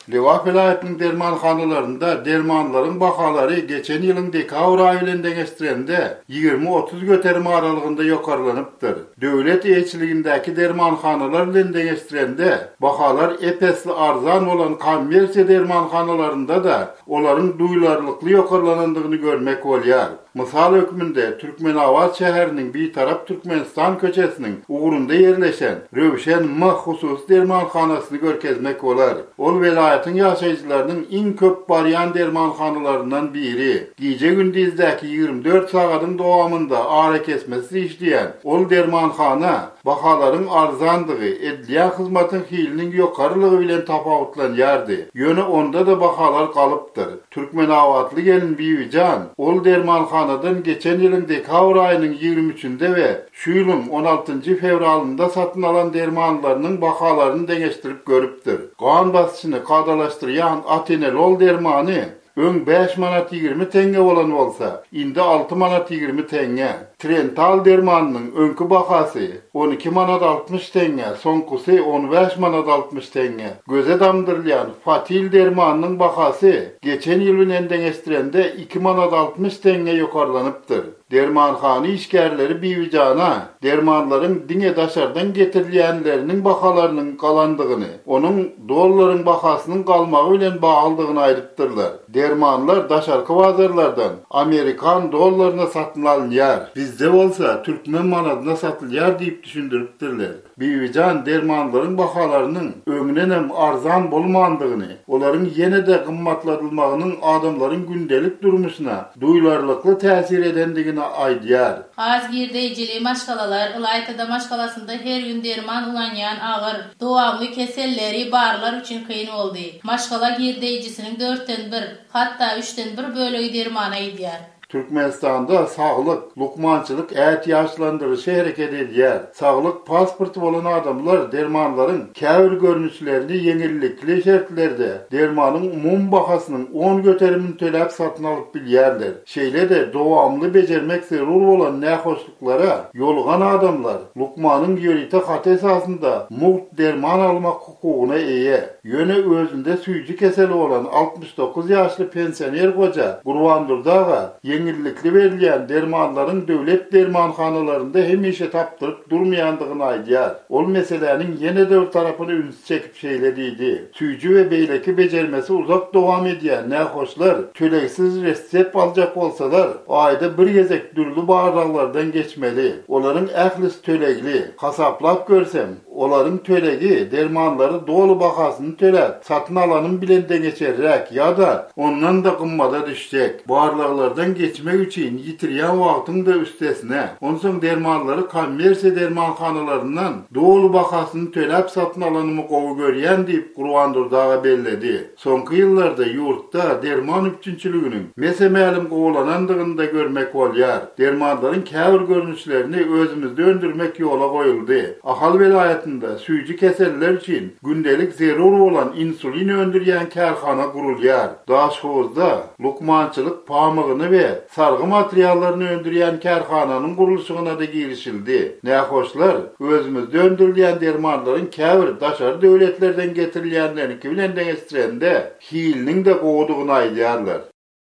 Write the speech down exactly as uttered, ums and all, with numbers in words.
Liwa vilayetinin dermanxanalarında dermanların bahalary geçen ýylyň dekabr aýyndan geçtirende ýygrimi otuz göterme aralygynda ýokarlanypdyr. Döwlet eýçiligindäki dermanxanalar bilen geçtirende bahalar epesli arzan bolan kommersiýa dermanxanalarynda da olaryň duýlarlykly ýokarlanandygyny görmek bolýar. Mysal hökmünde Türkmenawat şäheriniň bir tarap Türkmenistan köçesiniň ugrunda ýerleşen Röwşen M husus dermanxanasyny görkezmek bolar. Ol vilayetin ýaşaýjylarynyň iň köp barýan dermanxanalaryndan biri. Gije gündüzdäki ýygrimi dört sagatyň dowamında ara kesmesi işleýän ol dermanxana bahalaryň arzandygy, edliýa hyzmatyň hiliniň ýokarlygy bilen tapawutlanýardy. Ýöne onda da bahalar galypdyr. Türkmenawatly gelin Bibijan ol dermanxanadan geçen ýylyň dekabr aýynyň ýygrimi üçinde we şu ýylyň on altynjy fevralynda satyn alan dermanlarynyň bahalaryny deňeşdirip görüpdir. Gan basyşyny kadalaşdyrýan Atenol dermany öň beş manat ýygrimi tenge bolan bolsa, indi alty manat ýygrimi tenge. Trental dermanynyň öňkü bahasy on iki manat altmış tenge, soňkusy on beş manat altmış tenge. Göze damdyrylýan Fatil dermanynyň bahasy geçen ýyl bilen deňeşdirende iki manat altmış tenge ýokarlanypdyr. Dermanxana işgärleri Bibijana dermanlaryň diňe daşardan getirilýänleriniň bahalarynyň galandygyny, onuň dollaryň bahasynyň galmagy bilen baglandygyny aýdypdyrlar. Dermanlar daşarky bazarlardan Amerikan dollaryna satyn alınýar. Bizde bolsa türkmen manatyna satylýar diýip düşündiripdirler. Bibijan dermanlaryň bahalarynyň öňünem arzan bolmandygyny, olaryň ýene-de gymmatlatylmagynyň adamlaryň gündelik durmuşyna duýlarlykly täsir edendigini aýdýar. Az girdeýjili maşgalalar Ilaytada maşgalasynda her gün derman ulanýan agyr, dowamly keselleri barlar üçin kyn boldy. Maşgala girdeýjisiniň dörtten bir, hatda üçten bir bölegi derman aýdýar. Türkmenistanda saglyk, lukmançylyk äti ýaşlandyryşy hereket edýär. Saglyk pasporty bolan adamlar dermanlaryň käbir görnüşlerini ýeňillikli şertlerde dermanyň umum bahasynyň on göterimini töläp satyn alyp bilýärler. Şeýle de dowamly bejermek zerur bolan nähoşluklara ýolgan adamlar lukmanyň ýörite hat esasında muht derman almak hukugyna eýe. Ýöne özünde süýji keseli bolan altmış dokuz ýaşly pensioner goja Gurwandurdaga ýeňillikli berilýän dermanlaryň döwlet dermanxanalarynda hemişe tapdyryp durmaýandygyny aýdýar. Ol meseleniň ýene-de bir tarapyny üns çekip şeýlediydi. Süýji we beýleki bejermesi uzak dowam edýän nähoşlar töleksiz resep aljak bolsalar, aýda bir gezek dürli baraglardan geçmeli. Olaryň ählis tölegli, hasaplap görsem, olaryň tölegi dermanlary dolu bahasyny töläp satyn alanyň bilen deňeçerräk ýa-da ondan da gymmada düşjek. Barlaglardan geçmek üçin ýitirýän wagtyň da üstesine. Onsoň dermanlary kommersiýa dermanxanalaryndan dolu bahasyny töläp satyn alanymy gowy görýän diýip Gurwandurdaga belledi. Soňky ýyllarda ýurtda derman üçinçiliginiň mesemälim gowlanandygyny da görmek bolýar. Dermanlaryň käbir görnüşlerini özümizde öndürmek ýola goýuldy. Ahal vilayetinde süýji keseller üçin gündelik zerur bolan insulin öndürýän kärhana gurulýar. Daşhozda lukmançylyk pamygyny we sargı materiallaryny öndürýän kärhananyň gurulşygyna da girişildi. Nähoşlar özümizde öndürilýän dermanlaryň käbir daşar döwletlerden getirilýänleriniňki bilen deňeşdirende hiliniň de gowdugyny aýdýarlar.